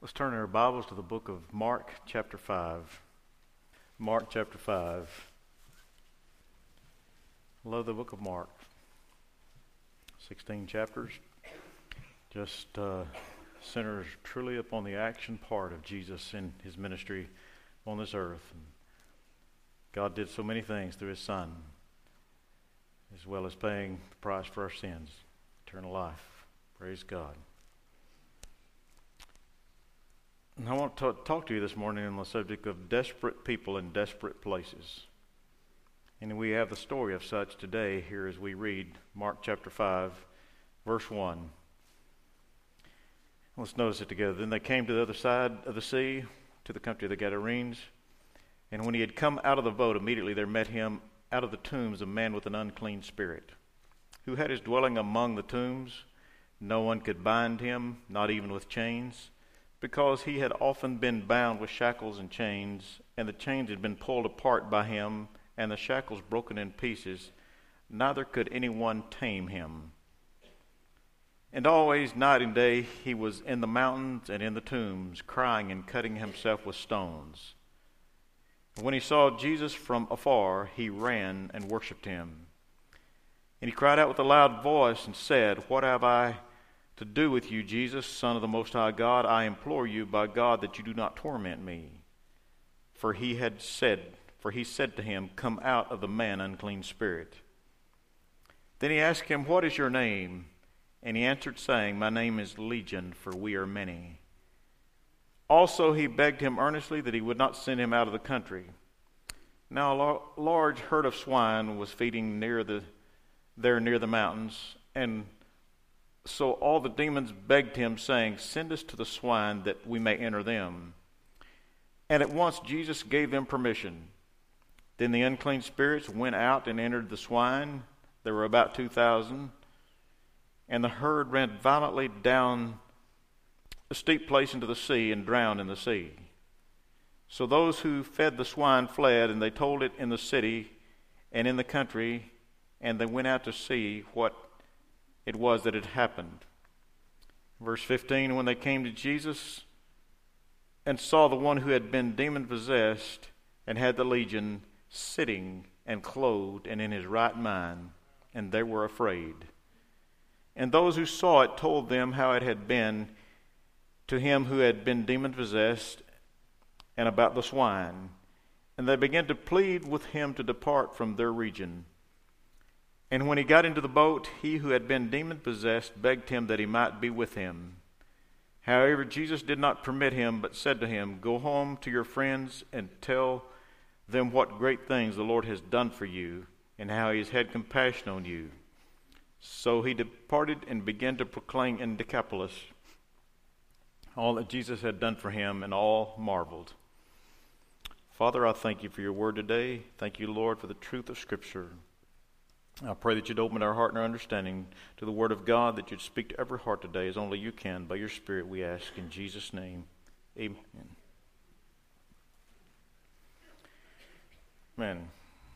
Let's turn our Bibles to the book of Mark chapter 5. Mark chapter 5. Love the book of Mark. 16 chapters. Just centers truly upon the action part of Jesus in his ministry on this earth. And God did so many things through his Son, as well as paying the price for our sins, eternal life. Praise God. And I want to talk to you this morning on the subject of desperate people in desperate places. And we have the story of such today here as we read Mark chapter 5, verse 1. Let's notice it together. Then they came to the other side of the sea, to the country of the Gadarenes. And when he had come out of the boat, immediately there met him out of the tombs a man with an unclean spirit, who had his dwelling among the tombs. No one could bind him, not even with chains, because he had often been bound with shackles and chains, and the chains had been pulled apart by him, and the shackles broken in pieces. Neither could anyone tame him. And always, night and day, he was in the mountains and in the tombs, crying and cutting himself with stones. And when he saw Jesus from afar, he ran and worshipped him. And he cried out with a loud voice and said, "What have I to do with you, Jesus, Son of the Most High God? I implore you by God that you do not torment me." For he said to him, "Come out of the man, unclean spirit." Then he asked him, "What is your name?" And he answered, saying, "My name is Legion, for we are many." Also he begged him earnestly that he would not send him out of the country. Now a large herd of swine was feeding near the mountains, and so all the demons begged him, saying, "Send us to the swine, that we may enter them." And at once Jesus gave them permission. Then the unclean spirits went out and entered the swine. There were about 2,000. And the herd ran violently down a steep place into the sea and drowned in the sea. So those who fed the swine fled, and they told it in the city and in the country, and they went out to see what it was that had happened. Verse 15, when they came to Jesus and saw the one who had been demon-possessed and had the legion sitting and clothed and in his right mind, and they were afraid. And those who saw it told them how it had been to him who had been demon-possessed and about the swine. And they began to plead with him to depart from their region. And when he got into the boat, he who had been demon-possessed begged him that he might be with him. However, Jesus did not permit him, but said to him, "Go home to your friends and tell them what great things the Lord has done for you, and how he has had compassion on you." So he departed and began to proclaim in Decapolis all that Jesus had done for him, and all marveled. Father, I thank you for your word today. Thank you, Lord, for the truth of Scripture. I pray that you'd open our heart and our understanding to the Word of God, that you'd speak to every heart today as only you can. By your Spirit we ask in Jesus' name. Amen. Amen.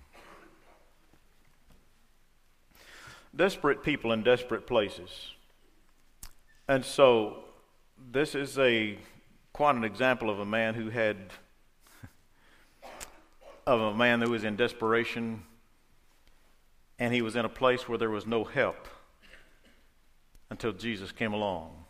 Desperate people in desperate places. And so this is quite an example of a man who was in desperation. And he was in a place where there was no help until Jesus came along.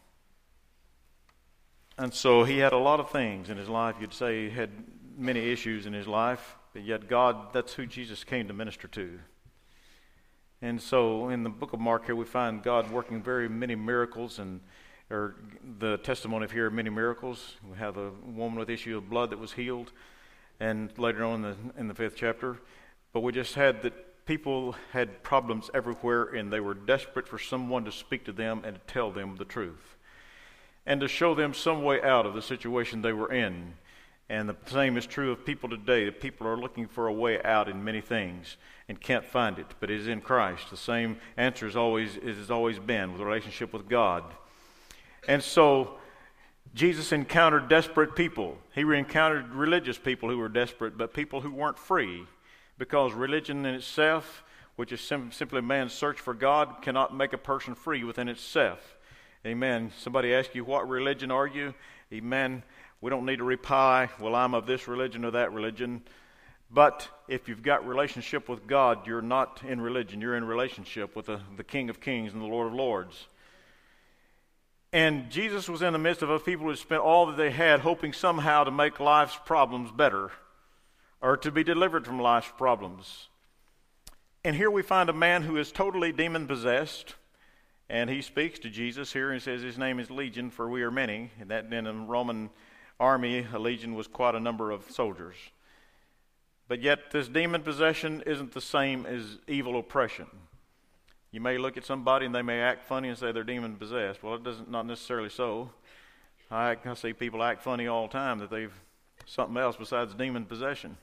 And so he had a lot of things in his life. You'd say he had many issues in his life, but yet God, that's who Jesus came to minister to. And so in the book of Mark here, we find God working very many miracles, or the testimony of here many miracles. We have a woman with issue of blood that was healed, and later on in the 5th chapter. But we just had that people had problems everywhere, and they were desperate for someone to speak to them and to tell them the truth, and to show them some way out of the situation they were in. And the same is true of people today. The people are looking for a way out in many things and can't find it, but it is in Christ. The same answer has always been with a relationship with God. And so Jesus encountered desperate people. He encountered religious people who were desperate, but people who weren't free. Because religion in itself, which is simply man's search for God, cannot make a person free within itself. Amen. Somebody asks you, "What religion are you?" Amen. We don't need to reply, well, I'm of this religion or that religion. But if you've got relationship with God, you're not in religion. You're in relationship with the King of Kings and the Lord of Lords. And Jesus was in the midst of a people who spent all that they had hoping somehow to make life's problems better or to be delivered from life's problems. And here we find a man who is totally demon-possessed, and he speaks to Jesus here and says his name is Legion, for we are many. And that in the Roman army, a legion was quite a number of soldiers. But yet this demon possession isn't the same as evil oppression. You may look at somebody and they may act funny and say they're demon possessed. Well, it doesn't, not necessarily so. I see people act funny all the time that they've something else besides demon possession.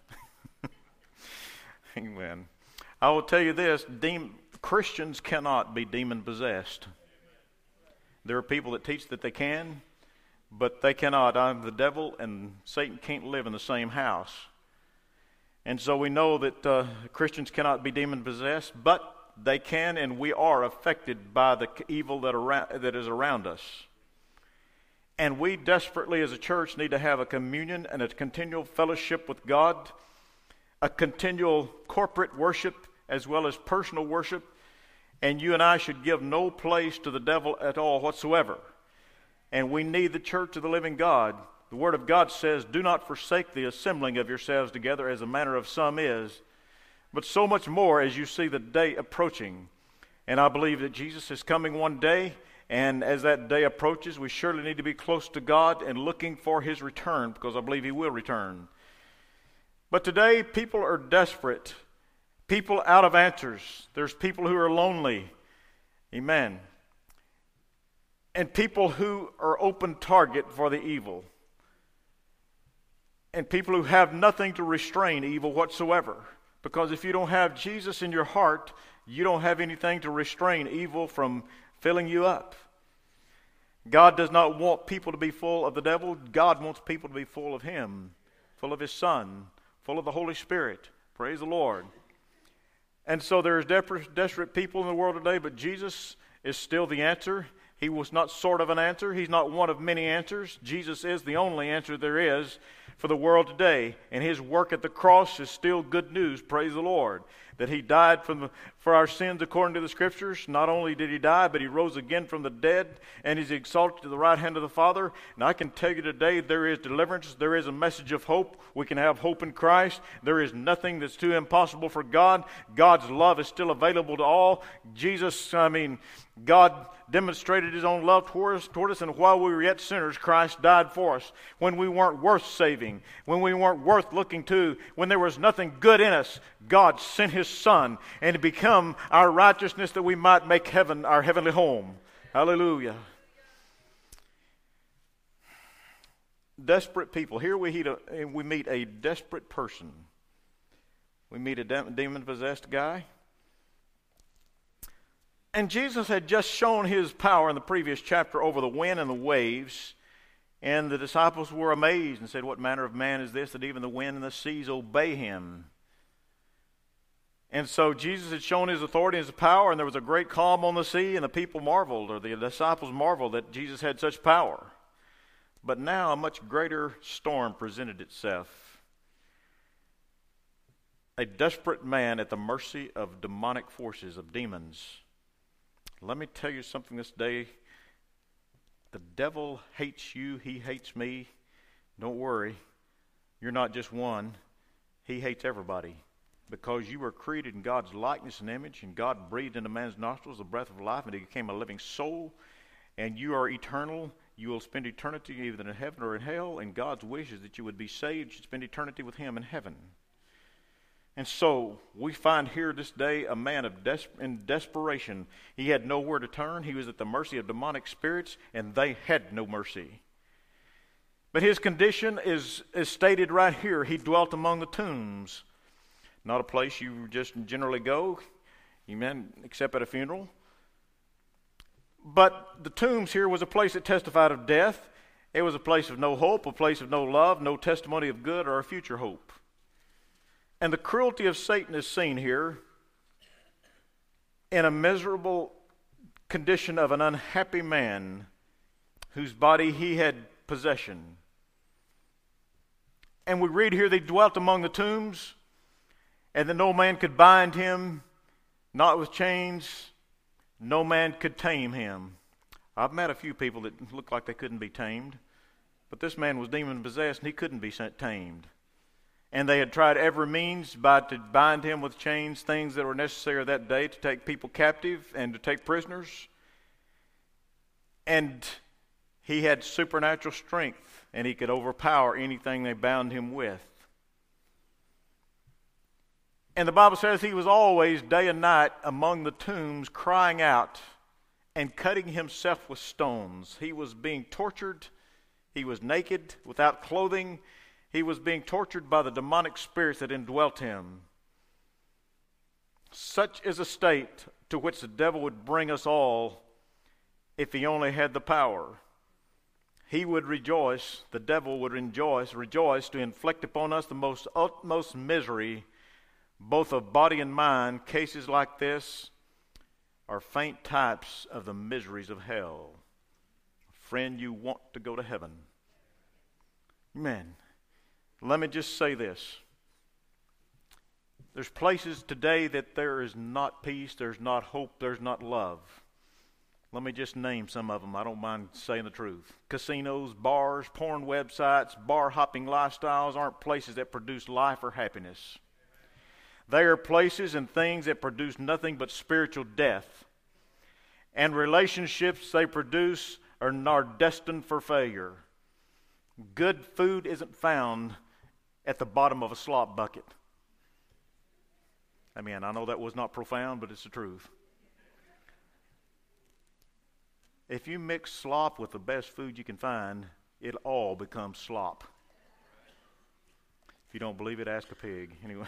Amen. I will tell you this, Christians cannot be demon possessed. There are people that teach that they can, but they cannot. The devil and Satan can't live in the same house. And so we know that Christians cannot be demon possessed, but they can, and we are affected by the evil that is around us. And we desperately as a church need to have a communion and a continual fellowship with God, a continual corporate worship as well as personal worship. And you and I should give no place to the devil at all whatsoever. And we need the church of the living God. The Word of God says, do not forsake the assembling of yourselves together as the manner of some is, but so much more as you see the day approaching. And I believe that Jesus is coming one day, and as that day approaches, we surely need to be close to God and looking for His return, because I believe He will return. But today, people are desperate. People out of answers. There's people who are lonely. Amen. And people who are open target for the evil. And people who have nothing to restrain evil whatsoever. Because if you don't have Jesus in your heart, you don't have anything to restrain evil from filling you up. God does not want people to be full of the devil. God wants people to be full of Him, full of His Son, full of the Holy Spirit. Praise the Lord. And so there's desperate people in the world today, but Jesus is still the answer. He was not sort of an answer. He's not one of many answers. Jesus is the only answer there is for the world today. And His work at the cross is still good news, praise the Lord. That He died for our sins according to the Scriptures. Not only did He die, but He rose again from the dead, and He's exalted to the right hand of the Father. And I can tell you today, there is deliverance. There is a message of hope. We can have hope in Christ. There is nothing that's too impossible for God. God's love is still available to all. God demonstrated His own love toward us, and while we were yet sinners, Christ died for us. When we weren't worth saving, when we weren't worth looking to, when there was nothing good in us, God sent His Son, and to become our righteousness that we might make heaven our heavenly home. Hallelujah. Desperate people. Here we meet a desperate person. We meet a demon-possessed guy. And Jesus had just shown His power in the previous chapter over the wind and the waves. And the disciples were amazed and said, what manner of man is this that even the wind and the seas obey Him? And so Jesus had shown His authority and His power, and there was a great calm on the sea, and the people marveled, or the disciples marveled that Jesus had such power. But now a much greater storm presented itself. A desperate man at the mercy of demonic forces, of demons. Let me tell you something this day. The devil hates you. He hates me. Don't worry. You're not just one. He hates everybody. Because you were created in God's likeness and image, and God breathed into man's nostrils the breath of life, and he became a living soul. And you are eternal. You will spend eternity either in heaven or in hell, and God's wish is that you would be saved. You should spend eternity with Him in heaven. And so we find here this day a man in desperation. He had nowhere to turn. He was at the mercy of demonic spirits, and they had no mercy. But his condition is stated right here. He dwelt among the tombs. Not a place you just generally go, amen, except at a funeral. But the tombs here was a place that testified of death. It was a place of no hope, a place of no love, no testimony of good or a future hope. And the cruelty of Satan is seen here in a miserable condition of an unhappy man whose body he had possession. And we read here, they dwelt among the tombs, and that no man could bind him, not with chains, no man could tame him. I've met a few people that looked like they couldn't be tamed, but this man was demon-possessed, and he couldn't be tamed. And they had tried every means to bind him with chains, things that were necessary that day to take people captive and to take prisoners. And he had supernatural strength, and he could overpower anything they bound him with. And the Bible says he was always, day and night, among the tombs, crying out and cutting himself with stones. He was being tortured. He was naked, without clothing. He was being tortured by the demonic spirits that indwelt him. Such is a state to which the devil would bring us all if he only had the power. He would rejoice, the devil would rejoice to inflict upon us the utmost misery, both of body and mind. Cases like this are faint types of the miseries of hell. Friend, you want to go to heaven. Amen. Let me just say this. There's places today that there is not peace, there's not hope, there's not love. Let me just name some of them. I don't mind saying the truth. Casinos, bars, porn websites, bar-hopping lifestyles aren't places that produce life or happiness. They are places and things that produce nothing but spiritual death. And relationships they produce are destined for failure. Good food isn't found at the bottom of a slop bucket. I mean, I know that was not profound, but it's the truth. If you mix slop with the best food you can find, it all becomes slop. If you don't believe it, ask a pig. Anyway.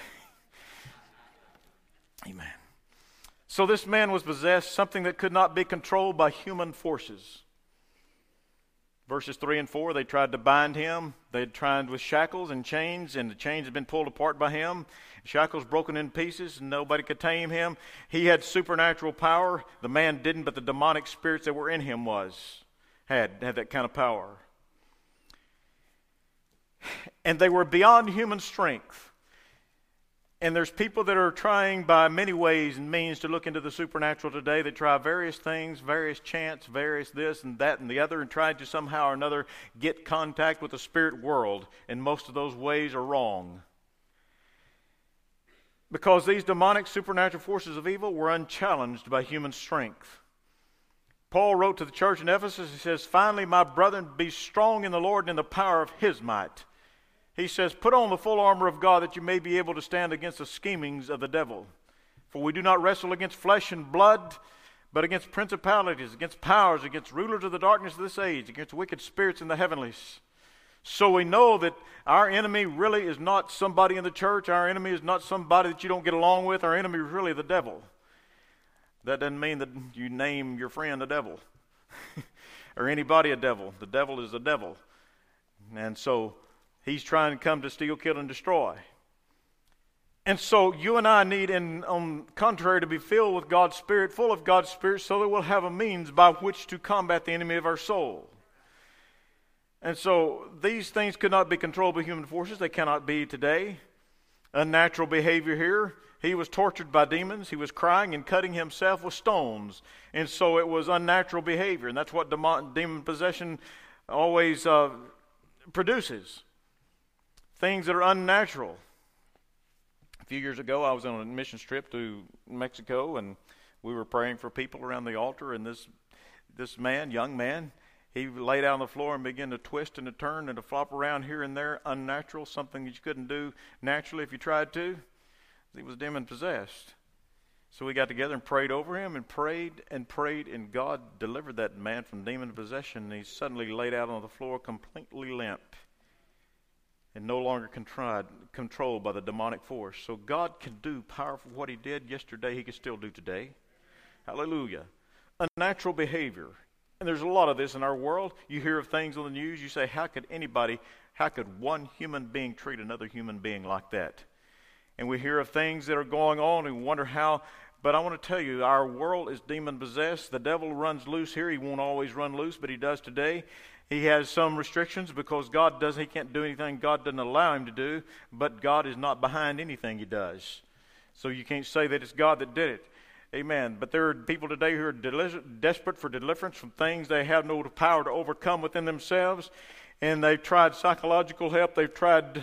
Amen. So this man was possessed, something that could not be controlled by human forces. Verses 3 and 4, they tried to bind him. They had tried with shackles and chains, and the chains had been pulled apart by him. Shackles broken in pieces, and nobody could tame him. He had supernatural power. The man didn't, but the demonic spirits that were in him had that kind of power. And they were beyond human strength. And there's people that are trying by many ways and means to look into the supernatural today. They try various things, various chants, various this and that and the other, and try to somehow or another get contact with the spirit world. And most of those ways are wrong. Because these demonic supernatural forces of evil were unchallenged by human strength. Paul wrote to the church in Ephesus, he says, "Finally, my brethren, be strong in the Lord and in the power of his might." He says, "Put on the full armor of God that you may be able to stand against the schemings of the devil. For we do not wrestle against flesh and blood, but against principalities, against powers, against rulers of the darkness of this age, against wicked spirits in the heavenlies." So we know that our enemy really is not somebody in the church. Our enemy is not somebody that you don't get along with. Our enemy is really the devil. That doesn't mean that you name your friend a devil or anybody a devil. The devil is the devil. And so he's trying to come to steal, kill, and destroy. And so you and I need, on contrary, to be filled with God's Spirit, full of God's Spirit, so that we'll have a means by which to combat the enemy of our soul. And so these things could not be controlled by human forces. They cannot be today. Unnatural behavior here. He was tortured by demons. He was crying and cutting himself with stones. And so it was unnatural behavior. And that's what demon possession always produces. Things that are unnatural. A few years ago, I was on a mission trip to Mexico, and we were praying for people around the altar, and this man, young man, he laid out on the floor and began to twist and to turn and to flop around here and there, unnatural, something that you couldn't do naturally if you tried to. He was demon-possessed. So we got together and prayed over him and prayed, and God delivered that man from demon possession, and he suddenly laid out on the floor completely limp and no longer controlled by the demonic force. So God can do powerful what he did yesterday, he can still do today. Hallelujah. Unnatural behavior. And there's a lot of this in our world. You hear of things on the news, you say, how could one human being treat another human being like that? And we hear of things that are going on and we wonder how. But I want to tell you, our world is demon-possessed. The devil runs loose here. He won't always run loose, but he does today. He has some restrictions because he can't do anything God doesn't allow him to do, but God is not behind anything he does. So you can't say that it's God that did it. Amen. But there are people today who are desperate for deliverance from things they have no power to overcome within themselves. And they've tried psychological help. They've tried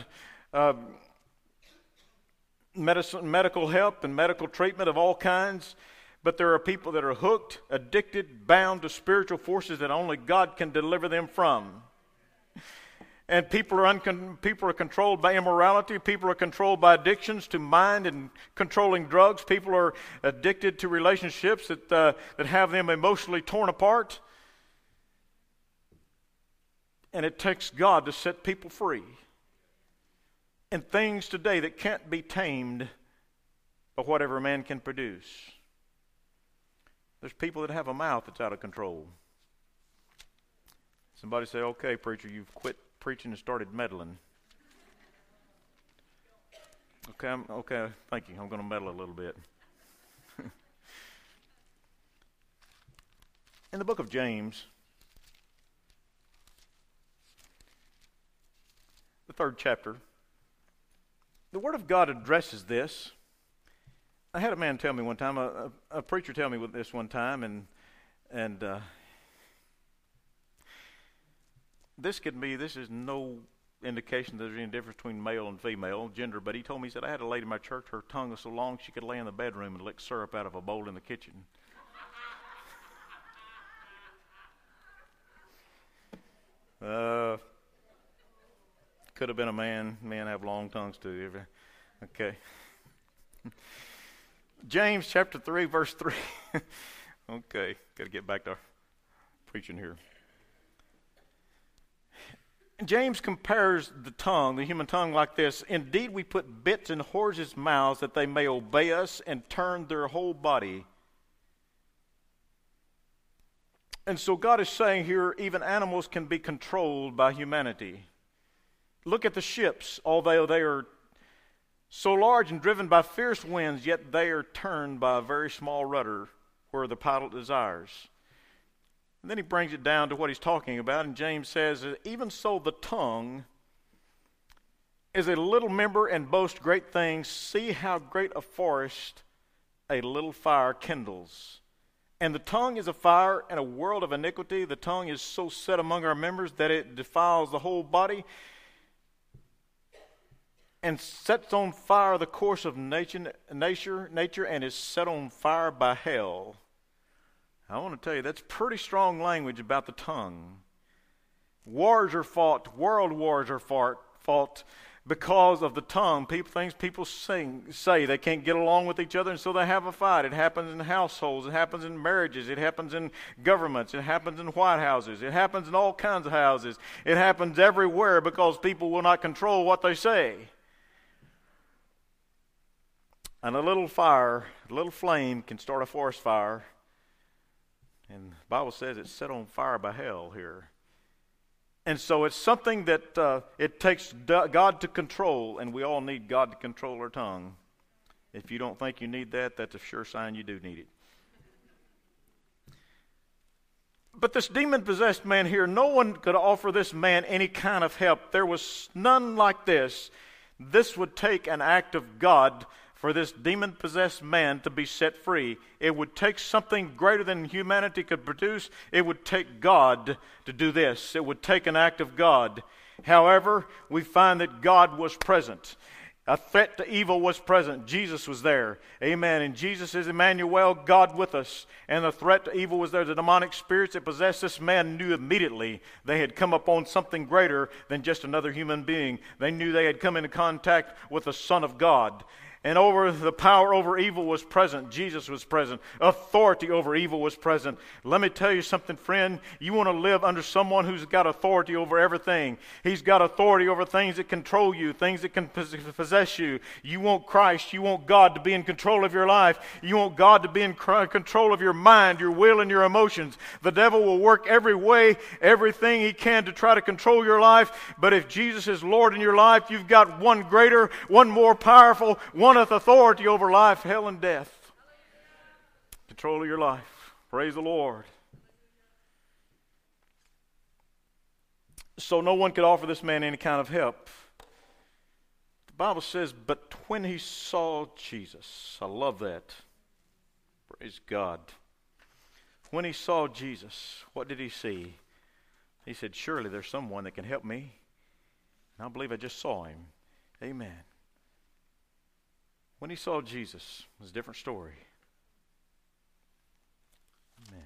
medical help and medical treatment of all kinds. But there are people that are hooked, addicted, bound to spiritual forces that only God can deliver them from. And people are controlled by immorality. People are controlled by addictions to mind and controlling drugs. People are addicted to relationships that have them emotionally torn apart. And it takes God to set people free. And things today that can't be tamed by whatever man can produce. There's people that have a mouth that's out of control. Somebody say, okay, preacher, you've quit preaching and started meddling. Okay, thank you. I'm going to meddle a little bit. In the book of James, the 3rd chapter, the Word of God addresses this. I had a man tell me one time, a preacher tell me this one time, and this is no indication that there's any difference between male and female gender, but he told me, he said, I had a lady in my church, her tongue was so long she could lay in the bedroom and lick syrup out of a bowl in the kitchen. Could have been a man. Men have long tongues too. Okay. James chapter 3, verse 3. Okay, got to get back to preaching here. James compares the tongue, the human tongue, like this. Indeed, we put bits in horses' mouths that they may obey us and turn their whole body. And so God is saying here, even animals can be controlled by humanity. Look at the ships. Although they are so large and driven by fierce winds, yet they are turned by a very small rudder where the pilot desires. And then he brings it down to what he's talking about, and James says, even so the tongue is a little member and boasts great things. See how great a forest a little fire kindles. And the tongue is a fire and a world of iniquity. The tongue is so set among our members that it defiles the whole body and sets on fire the course of nature and is set on fire by hell. I want to tell you, that's pretty strong language about the tongue. Wars are fought, world wars are fought because of the tongue. People say they can't get along with each other, and so they have a fight. It happens in households, it happens in marriages, it happens in governments, it happens in White Houses, it happens in all kinds of houses. It happens everywhere because people will not control what they say. And a little fire, a little flame can start a forest fire. And the Bible says it's set on fire by hell here. And so it's something that it takes God to control, and we all need God to control our tongue. If you don't think you need that, that's a sure sign you do need it. But this demon-possessed man here, no one could offer this man any kind of help. There was none like this. This would take an act of God for this demon-possessed man to be set free. It would take something greater than humanity could produce. It would take God to do this. It would take an act of God. However, we find that God was present. A threat to evil was present. Jesus was there. Amen. And Jesus is Emmanuel, God with us. And the threat to evil was there. The demonic spirits that possessed this man knew immediately they had come upon something greater than just another human being. They knew they had come into contact with the Son of God. And the power over evil was present. Jesus was present. Authority over evil was present. Let me tell you something, friend. You want to live under someone who's got authority over everything. He's got authority over things that control you, things that can possess you. You want Christ. You want God to be in control of your life. You want God to be in control of your mind, your will, and your emotions. The devil will work every way, everything he can to try to control your life. But if Jesus is Lord in your life, you've got one greater, one more powerful, one with authority over life, hell, and death. Control of your life. Praise the Lord. So no one could offer this man any kind of help. The Bible says, but when he saw Jesus, I love that. Praise God. When he saw Jesus, what did he see? He said, surely there's someone that can help me. And I believe I just saw him. Amen. When he saw Jesus, it was a different story. Amen.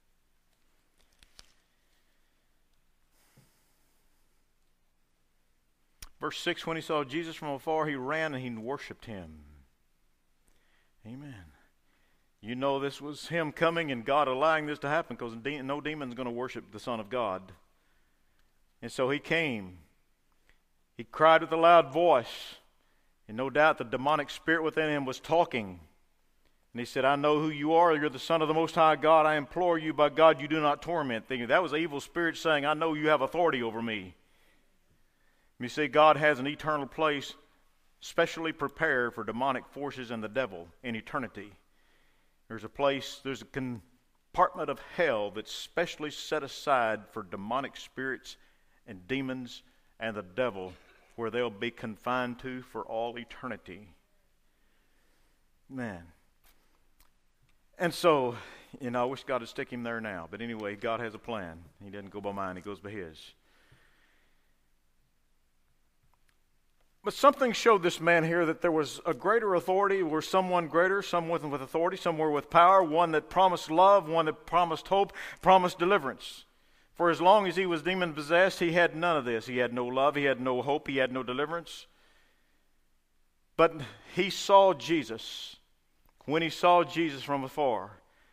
Verse 6, when he saw Jesus from afar, he ran and he worshipped him. Amen. You know this was him coming and God allowing this to happen, because no demon's going to worship the Son of God. And so he came. He cried with a loud voice. And no doubt the demonic spirit within him was talking. And he said, I know who you are. You're the Son of the Most High God. I implore you by God, you do not torment. Thinking that was an evil spirit saying, I know you have authority over me. You see, God has an eternal place specially prepared for demonic forces and the devil in eternity. There's a place, there's a compartment of hell that's specially set aside for demonic spirits and demons and the devil, where they'll be confined to for all eternity. Man. And so, I wish God would stick him there now. But anyway, God has a plan. He doesn't go by mine, he goes by his. But something showed this man here that there was a greater authority, or someone greater, someone with authority, somewhere with power, one that promised love, one that promised hope, promised deliverance. For as long as he was demon-possessed, he had none of this. He had no love, he had no hope, he had no deliverance. But he saw Jesus. When he saw Jesus from afar.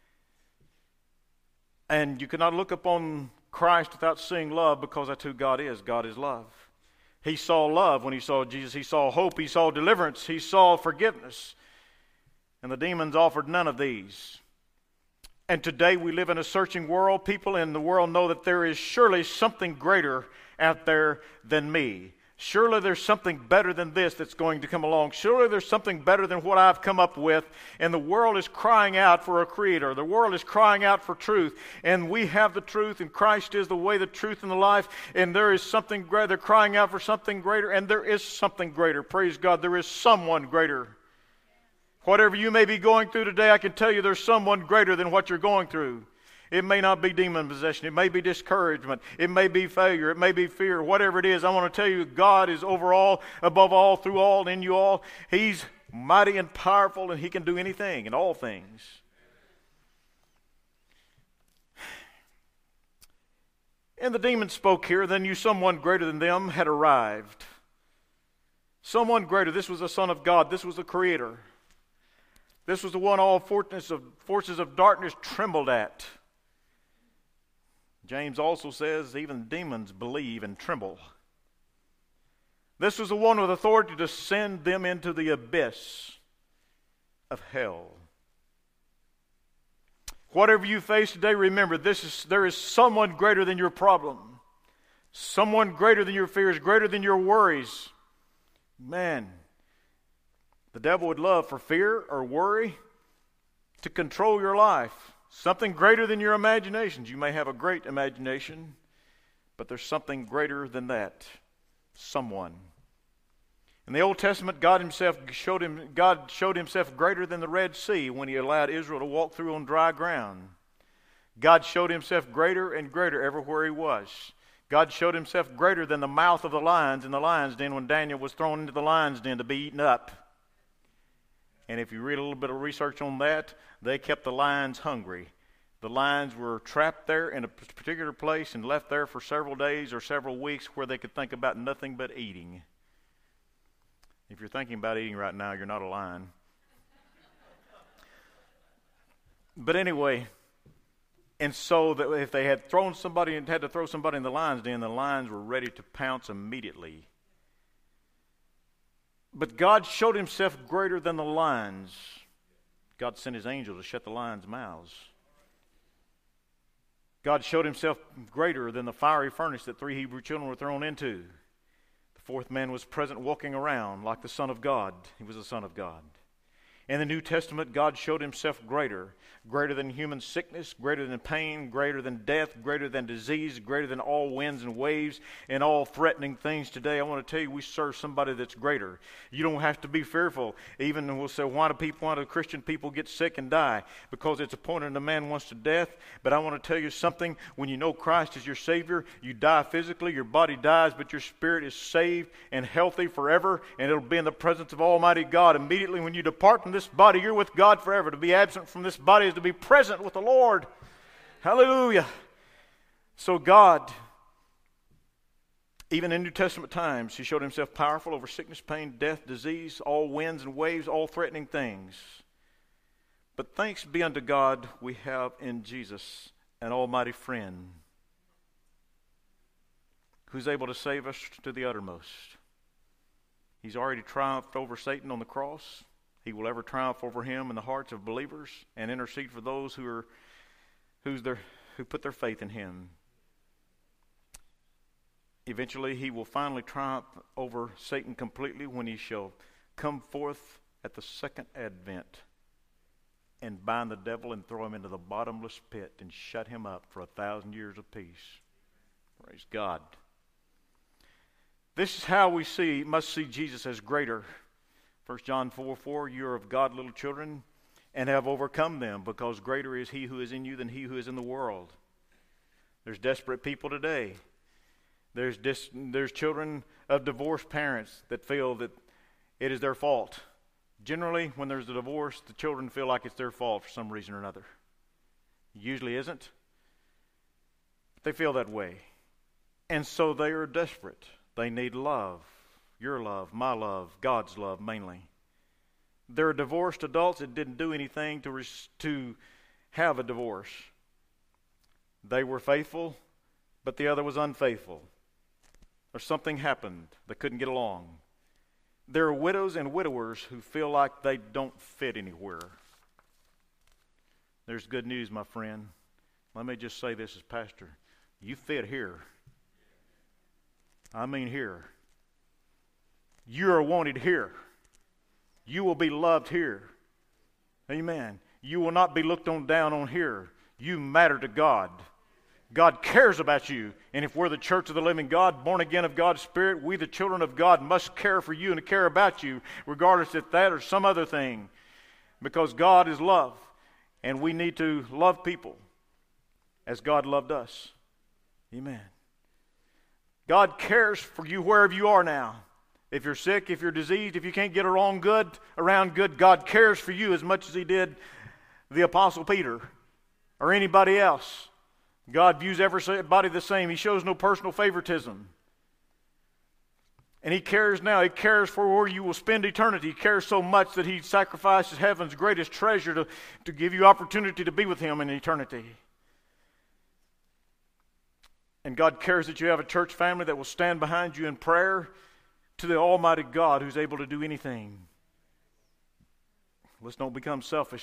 And you cannot look upon Christ without seeing love, because that's who God is. God is love. He saw love when he saw Jesus. He saw hope. He saw deliverance. He saw forgiveness. And the demons offered none of these. And today we live in a searching world. People in the world know that there is surely something greater out there than me. Surely there's something better than this that's going to come along. Surely there's something better than what I've come up with. And the world is crying out for a creator. The world is crying out for truth. And we have the truth, and Christ is the way, the truth, and the life. And there is something greater. They're crying out for something greater, and there is something greater. Praise God, there is someone greater. Whatever you may be going through today, I can tell you there's someone greater than what you're going through. It may not be demon possession. It may be discouragement. It may be failure. It may be fear. Whatever it is, I want to tell you, God is over all, above all, through all, and in you all. He's mighty and powerful, and he can do anything and all things. And the demon spoke here. Then you, someone greater than them, had arrived. Someone greater. This was the Son of God. This was the Creator. This was the one all forces of darkness trembled at. James also says even demons believe and tremble. This was the one with authority to send them into the abyss of hell. Whatever you face today, remember there is someone greater than your problem. Someone greater than your fears, greater than your worries. Man, the devil would love for fear or worry to control your life. Something greater than your imaginations. You may have a great imagination, but there's something greater than that. Someone. In the Old Testament, God showed himself greater than the Red Sea when he allowed Israel to walk through on dry ground. God showed himself greater and greater everywhere he was. God showed himself greater than the mouth of the lions in the lion's den when Daniel was thrown into the lion's den to be eaten up. And if you read a little bit of research on that, they kept the lions hungry. The lions were trapped there in a particular place and left there for several days or several weeks where they could think about nothing but eating. If you're thinking about eating right now, you're not a lion. But anyway, and so that if they had thrown somebody and had to throw somebody in the lion's den, the lions were ready to pounce immediately. But God showed himself greater than the lions. God sent his angel to shut the lions' mouths. God showed himself greater than the fiery furnace that 3 Hebrew children were thrown into. The fourth man was present walking around like the Son of God. He was the Son of God. In the New Testament, God showed himself greater than human sickness, greater than pain, greater than death, greater than disease, greater than all winds and waves and all threatening things today. I want to tell you, we serve somebody that's greater. You don't have to be fearful. Even we'll say, why do Christian people get sick and die? Because it's appointed a man once to death. But I want to tell you something. When you know Christ is your Savior, you die physically, your body dies, but your spirit is saved and healthy forever, and it'll be in the presence of Almighty God. Immediately when you depart from this body, you're with God forever. To be absent from this body is to be present with the Lord. Hallelujah. So God, even in New Testament times, he showed himself powerful over sickness, pain, death, disease, all winds and waves, all threatening things. But thanks be unto God, we have in Jesus an almighty friend who's able to save us to the uttermost. He's already triumphed over Satan on the cross. He will ever triumph over him in the hearts of believers and intercede for those who put their faith in him. Eventually, he will finally triumph over Satan completely when he shall come forth at the second advent and bind the devil and throw him into the bottomless pit and shut him up for 1,000 years of peace. Praise God. This is how we must see Jesus as greater. 1 John 4:4, you are of God, little children, and have overcome them, because greater is he who is in you than he who is in the world. There's desperate people today. There's children of divorced parents that feel that it is their fault. Generally, when there's a divorce, the children feel like it's their fault for some reason or another. It usually isn't. But they feel that way. And so they are desperate. They need love. Your love, my love, God's love mainly. There are divorced adults that didn't do anything to have a divorce. They were faithful, but the other was unfaithful. Or something happened. They couldn't get along. There are widows and widowers who feel like they don't fit anywhere. There's good news, my friend. Let me just say this as pastor. You fit here. I mean here. You are wanted here. You will be loved here. Amen. You will not be looked on down on here. You matter to God. God cares about you. And if we're the church of the living God, born again of God's Spirit, we the children of God must care for you and care about you, regardless if that or some other thing. Because God is love. And we need to love people as God loved us. Amen. God cares for you wherever you are now. If you're sick, if you're diseased, if you can't get around good, God cares for you as much as he did the Apostle Peter or anybody else. God views everybody the same. He shows no personal favoritism. And he cares now. He cares for where you will spend eternity. He cares so much that he sacrifices heaven's greatest treasure to give you opportunity to be with him in eternity. And God cares that you have a church family that will stand behind you in prayer to the Almighty God who's able to do anything. Let's don't become selfish.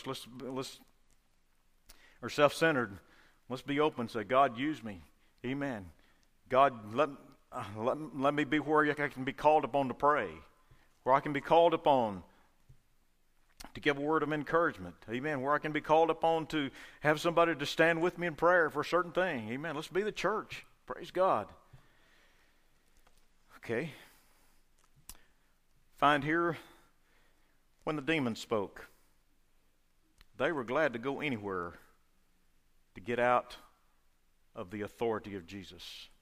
Or self-centered. Let's be open and say, God, use me. Amen. God, let me be where I can be called upon to pray. Where I can be called upon to give a word of encouragement. Amen. Where I can be called upon to have somebody to stand with me in prayer for a certain thing. Amen. Let's be the church. Praise God. Okay. Find here when the demons spoke. They were glad to go anywhere to get out of the authority of Jesus.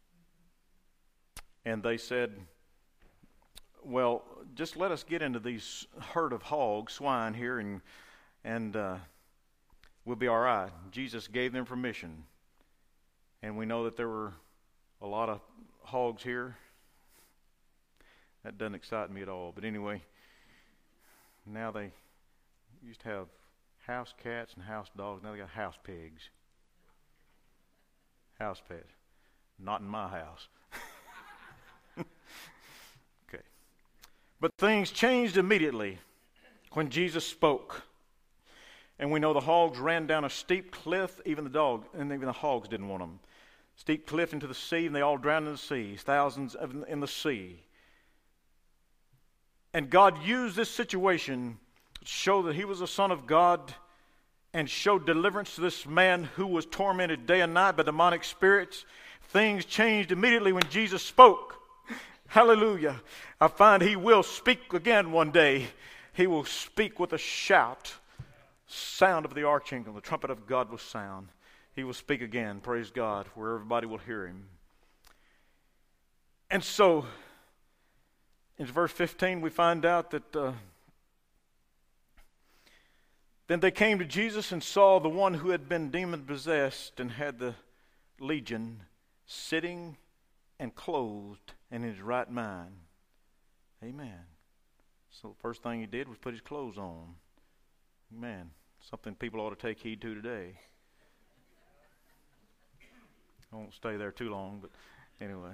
And they said, well, just let us get into these herd of hogs, swine here, and we'll be all right. Jesus gave them permission. And we know that there were a lot of hogs here. That doesn't excite me at all. But anyway, now they used to have house cats and house dogs. Now they got house pigs. House pets. Not in my house. Okay. But things changed immediately when Jesus spoke. And we know the hogs ran down a steep cliff. Even the hogs didn't want them. Steep cliff into the sea, and they all drowned in the sea. Thousands in the sea. And God used this situation show that he was the Son of God, and showed deliverance to this man who was tormented day and night by demonic spirits. Things changed immediately when Jesus spoke. Hallelujah. I find he will speak again one day. He will speak with a shout. Sound of the archangel. The trumpet of God will sound. He will speak again, praise God, where everybody will hear him. And so, in verse 15, we find out that then they came to Jesus and saw the one who had been demon-possessed and had the legion sitting and clothed in his right mind. Amen. So the first thing he did was put his clothes on. Amen. Something people ought to take heed to today. I won't stay there too long, but anyway.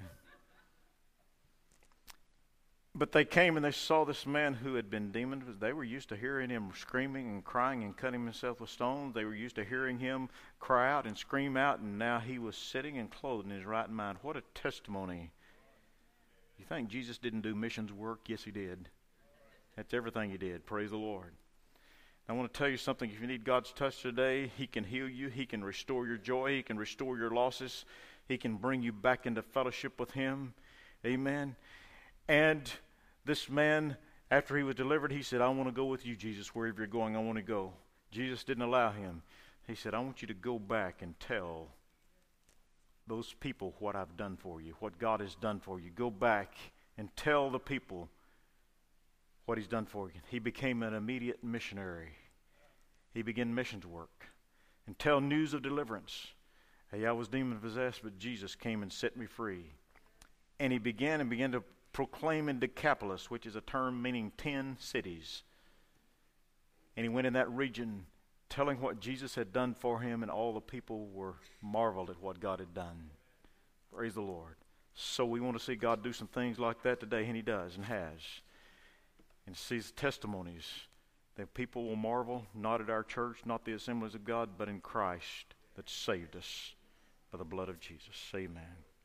But they came and they saw this man who had been demon. They were used to hearing him screaming and crying and cutting himself with stones. They were used to hearing him cry out and scream out, and now he was sitting and clothed in his right mind. What a testimony. You think Jesus didn't do missions work? Yes, he did. That's everything he did. Praise the Lord. I want to tell you something. If you need God's touch today, he can heal you. He can restore your joy. He can restore your losses. He can bring you back into fellowship with him. Amen. And this man, after he was delivered, he said, I want to go with you, Jesus. Wherever you're going, I want to go. Jesus didn't allow him. He said, I want you to go back and tell those people what I've done for you, what God has done for you. Go back and tell the people what he's done for you. He became an immediate missionary. He began missions work and tell news of deliverance. Hey, I was demon-possessed, but Jesus came and set me free. And he began to proclaim in Decapolis, which is a term meaning 10 cities. And he went in that region telling what Jesus had done for him, and all the people were marveled at what God had done. Praise the Lord. So we want to see God do some things like that today, and he does and has. And sees testimonies that people will marvel, not at our church, not the assemblies of God, but in Christ that saved us by the blood of Jesus. Amen.